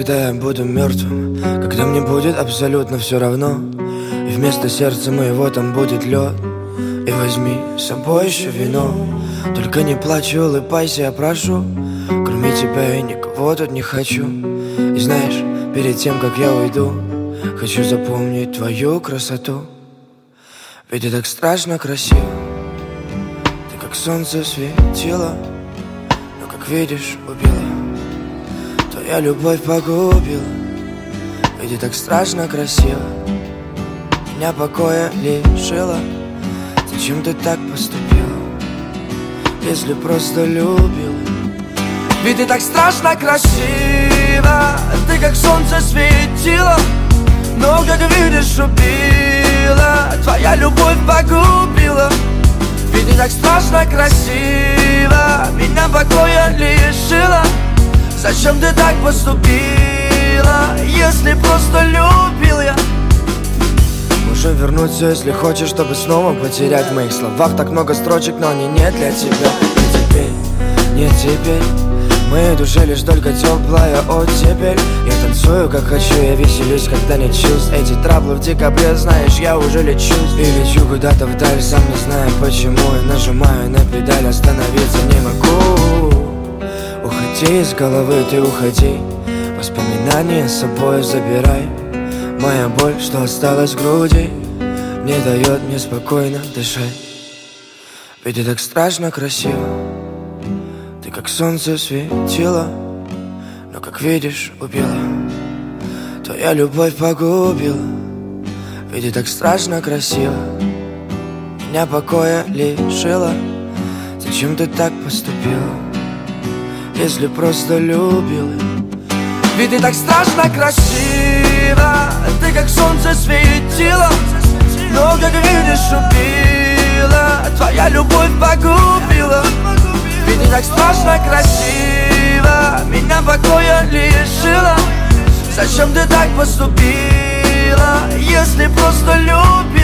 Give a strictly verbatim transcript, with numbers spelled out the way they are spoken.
когда я буду мертвым, когда мне будет абсолютно все равно, и вместо сердца моего там будет лед. И возьми с собой еще вино, только не плачь и улыбайся, я прошу. Кроме тебя я никого тут не хочу. И знаешь, перед тем, как я уйду, хочу запомнить твою красоту. Ведь ты так страшно красива, ты как солнце светила, но, как видишь, убила. Твоя любовь погубила. Ведь ты так страшно красива, меня покоя лишила. Зачем ты так поступила, если просто любила? Ведь ты так страшно красива, ты как солнце светила, но, как видишь, убила. Твоя любовь погубила. Ведь ты так страшно красива, меня покоя лишила. Зачем ты так поступила, если просто любил я? Можем вернуться, если хочешь, чтобы снова потерять. В моих словах так много строчек, но они не для тебя. Не теперь, не теперь. В моей душе лишь только теплая оттепель. Я танцую как хочу, я веселюсь, когда не чувств. Эти траблы в декабре, знаешь, я уже лечусь. И лечу куда-то вдаль, сам не знаю почему. Я нажимаю на педаль, остановиться не могу. Уходи из головы, ты уходи. Воспоминания с собой забирай. Моя боль, что осталась в груди, не дает мне спокойно дышать. Ведь ты так страшно красива, ты как солнце светила, но, как видишь, убила. Твоя любовь погубила. Ведь ты так страшно красива, меня покоя лишила. Зачем ты так поступила, если просто любила? Ведь ты так страшно красива, ты как солнце светила, но, как видишь, убила. Твоя любовь погубила. Ведь ты так страшно красива, меня покоя лишила. Зачем ты так поступила, если просто любила?